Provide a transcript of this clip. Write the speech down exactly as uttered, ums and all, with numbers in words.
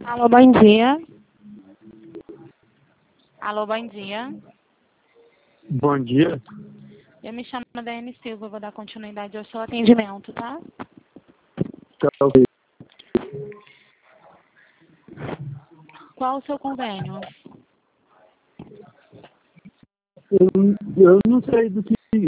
Alô, bom dia. Alô, bom dia. Bom dia. Eu me chamo Daiane Silva, vou dar continuidade ao seu atendimento, tá? Tá ok. Qual o seu convênio? Eu, eu não sei do que